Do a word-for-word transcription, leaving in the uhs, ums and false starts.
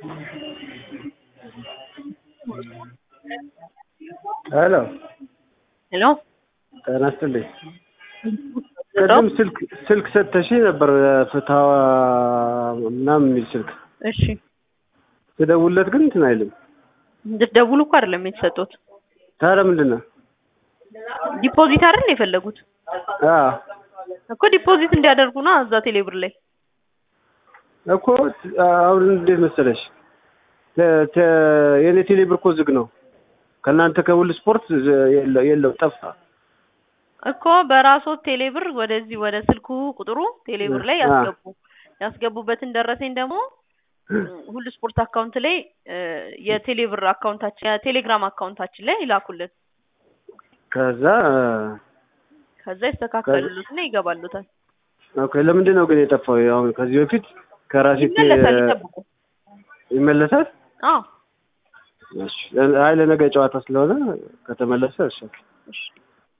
ሄሎ ሄሎ ጤና ይስጥልኝ። ቅድም ስልክ ስልክ ሰጥተሽኝ ነበር ፍትሃዋ ምናምን የሚል ስልክ። እሺ ስደውልለት ግን እንትን አይልም። እንድትደውሉ እኮ አይደለም የተሰጡት። ታዲያ ምንድን ነው? ዲፖዚት አይደል የፈለጉት? አዎ እኮ ዲፖዚት እንዲያደርጉ ነው እዛ ቴሌብር ላይ እኮ። አሁን እንዴት መሰለሽ የኔ ቴሌብር እኮ ዝግ ነው። ከእናንተ ከሁሉ ስፖርት የለው ጠፋ እኮ። በራስዎት ቴሌብር ወደዚህ ወደ ስልኩ ቁጥሩ ቴሌብር ላይ ያስገቡ። ያስገቡበትን ደረሰኝ ደግሞ ሁሉ ስፖርት አካውንት ላይ የቴሌብር አካውንታችን የቴሌግራም አካውንታችን ላይ ይላኩልን። ከዛ ከዛ ይስተካከሉልና ይገባሉታል። ኦኬ። ለምንድን ነው ግን የጠፋው? አሁን ከዚህ በፊት ከራሴ ይመለሳል። ይጠብቁ። ይመለሳል? አዎ እሺ። አይ ለነገ ጨዋታ ስለሆነ ከተመለሰ እሺ። እሺ